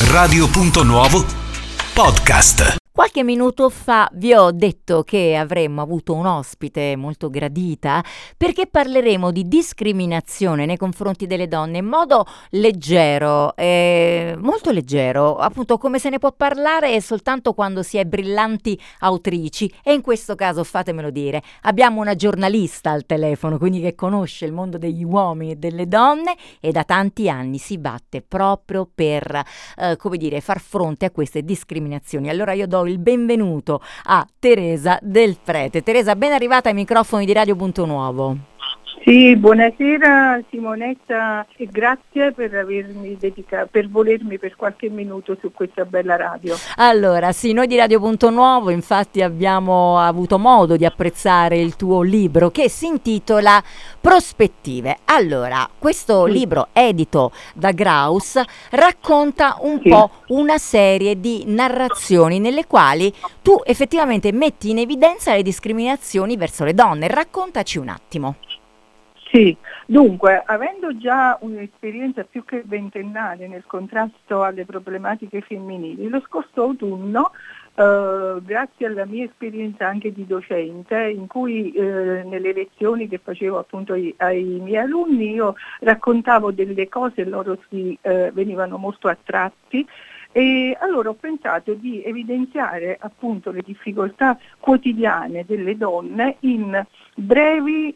Radio.Nuovo Podcast. Qualche minuto fa vi ho detto che avremmo avuto un ospite molto gradita perché parleremo di discriminazione nei confronti delle donne in modo leggero, molto leggero, appunto come se ne può parlare soltanto quando si è brillanti autrici, e in questo caso, fatemelo dire, abbiamo una giornalista al telefono, quindi che conosce il mondo degli uomini e delle donne e da tanti anni si batte proprio per far fronte a queste discriminazioni. Allora io do il benvenuto a Teresa Del Prete. Teresa, ben arrivata ai microfoni di Radio.Nuovo. Sì, buonasera Simonetta e grazie per per volermi per qualche minuto su questa bella radio. Allora, sì, noi di Radio.Nuovo infatti abbiamo avuto modo di apprezzare il tuo libro che si intitola Prospettive. Allora, questo libro edito da Graus racconta un po' una serie di narrazioni nelle quali tu effettivamente metti in evidenza le discriminazioni verso le donne. Raccontaci un attimo. Sì, dunque, avendo già un'esperienza più che ventennale nel contrasto alle problematiche femminili, lo scorso autunno, grazie alla mia esperienza anche di docente, in cui nelle lezioni che facevo appunto ai miei alunni io raccontavo delle cose e loro venivano molto attratti, e allora ho pensato di evidenziare appunto le difficoltà quotidiane delle donne in brevi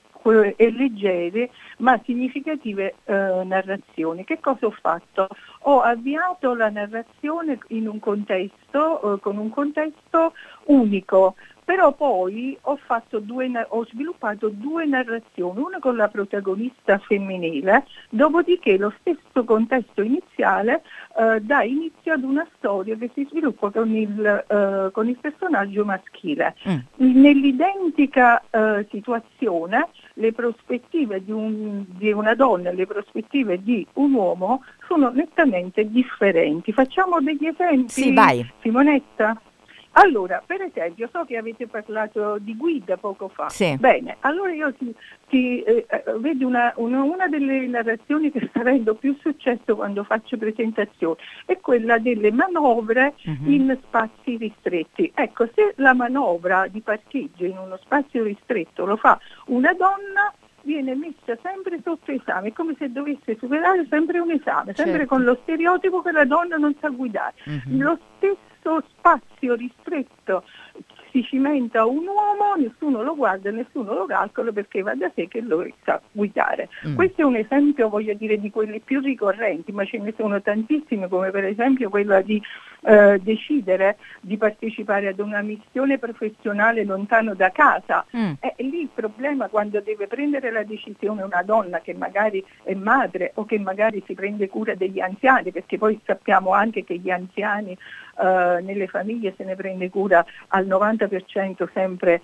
e leggere ma significative narrazioni. Che cosa ho fatto? Ho avviato la narrazione in un contesto, con un contesto unico, però poi ho sviluppato due narrazioni, una con la protagonista femminile, dopodiché lo stesso contesto iniziale dà inizio ad una storia che si sviluppa con il personaggio maschile. Nell'identica situazione le prospettive di una donna e le prospettive di un uomo sono nettamente differenti. Facciamo degli esempi? Sì, vai. Simonetta? Allora, per esempio, so che avete parlato di guida poco fa. Sì. Bene, allora io vedi una delle narrazioni che sta avendo più successo quando faccio presentazioni è quella delle manovre in spazi ristretti. Ecco, se la manovra di parcheggio in uno spazio ristretto lo fa una donna, viene messa sempre sotto esame, è come se dovesse superare sempre un esame, sempre con lo stereotipo che la donna non sa guidare. Lo stesso spazio ristretto si cimenta un uomo, nessuno lo guarda, nessuno lo calcola perché va da sé che lo sa guidare. Questo è un esempio, voglio dire, di quelli più ricorrenti, ma ce ne sono tantissime, come per esempio quella di decidere di partecipare ad una missione professionale lontano da casa. È lì il problema, quando deve prendere la decisione una donna che magari è madre o che magari si prende cura degli anziani, perché poi sappiamo anche che gli anziani nelle famiglie se ne prende cura al 90% sempre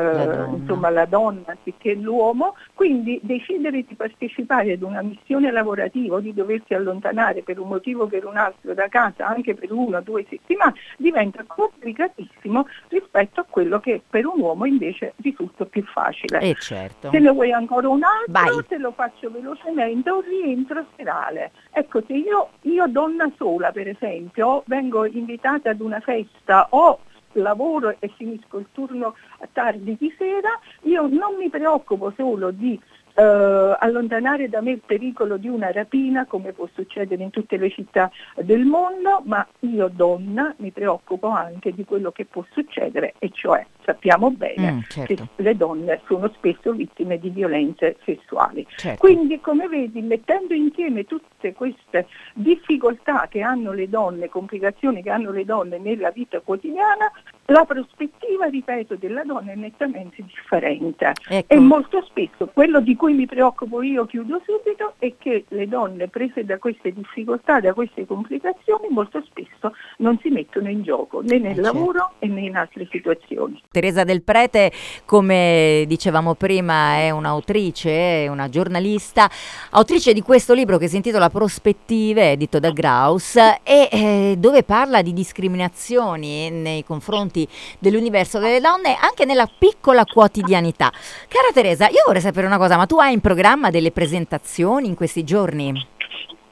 la donna anziché l'uomo, quindi decidere di partecipare ad una missione lavorativa o di doversi allontanare per un motivo o per un altro da casa anche per 1 o 2 settimane diventa complicatissimo rispetto a quello che per un uomo invece risulta più facile. Certo. Se ne vuoi ancora un altro, Vai. te lo faccio velocemente, un rientro serale. Ecco, se io donna sola per esempio vengo invitata ad una festa o lavoro e finisco il turno a tardi di sera, io non mi preoccupo solo di allontanare da me il pericolo di una rapina, come può succedere in tutte le città del mondo, ma io donna mi preoccupo anche di quello che può succedere, e cioè sappiamo bene che le donne sono spesso vittime di violenze sessuali. Quindi, come vedi, mettendo insieme tutte queste difficoltà che hanno le donne, complicazioni che hanno le donne nella vita quotidiana, la prospettiva, ripeto, della donna è nettamente differente. Ecco. E molto spesso quello di cui mi preoccupo io, chiudo subito, è che le donne prese da queste difficoltà, da queste complicazioni, molto spesso non si mettono in gioco né nel lavoro e né in altre situazioni. Teresa Del Prete, come dicevamo prima, è un'autrice, è una giornalista, autrice di questo libro che si intitola Prospettive, edito da Graus, e dove parla di discriminazioni nei confronti dell'universo delle donne anche nella piccola quotidianità. Cara Teresa, io vorrei sapere una cosa, ma tu hai in programma delle presentazioni in questi giorni?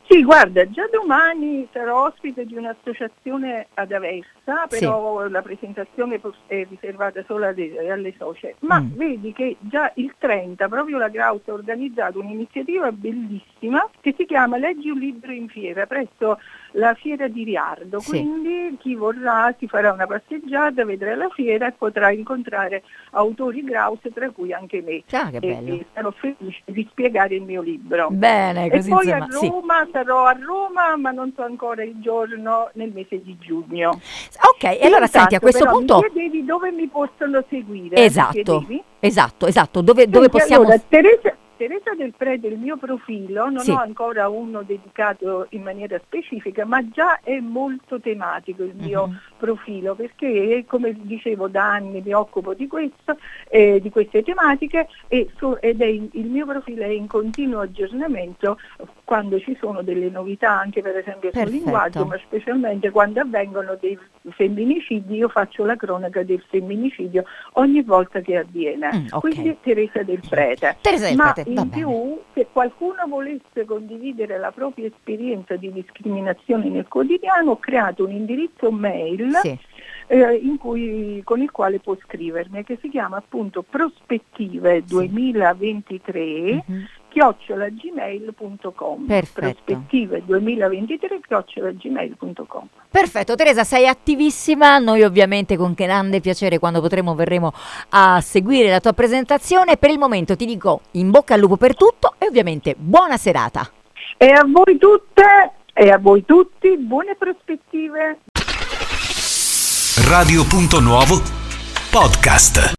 Sì, guarda, già domani sarò ospite di un'associazione ad Aversa, però la presentazione è riservata solo alle socie. Ma vedi che già il 30, proprio la Graus ha organizzato un'iniziativa bellissima che si chiama Leggi un libro in fiera, presso la fiera di Riardo. Sì. Quindi chi vorrà si farà una passeggiata, vedrà la fiera e potrà incontrare autori Graus, tra cui anche me. Ah, che bello. E sarò felice di spiegare il mio libro. Bene, così E poi insomma, a Roma, sarò a Roma, ma non so ancora il giorno, nel mese di giugno. Ok, e allora senti, a questo però punto... mi chiedevi dove mi possono seguire. Esatto, dove Senti, possiamo... allora, Teresa Del Prete, il mio profilo, non ho ancora uno dedicato in maniera specifica, ma già è molto tematico il mio profilo, perché come dicevo da anni mi occupo di questo, di queste tematiche ed il mio profilo è in continuo aggiornamento quando ci sono delle novità, anche per esempio sul linguaggio, ma specialmente quando avvengono dei femminicidi. Io faccio la cronaca del femminicidio ogni volta che avviene. Quindi Teresa Del Prete. In più, se qualcuno volesse condividere la propria esperienza di discriminazione nel quotidiano, ho creato un indirizzo mail con il quale può scrivermi, che si chiama appunto prospettive 2023 @gmail.com. Prospettive 2023 @gmail.com. Perfetto, Teresa, sei attivissima. Noi ovviamente con grande piacere, quando verremo a seguire la tua presentazione. Per il momento ti dico in bocca al lupo per tutto e ovviamente buona serata. E a voi tutte e a voi tutti buone prospettive. Radio Punto Nuovo Podcast.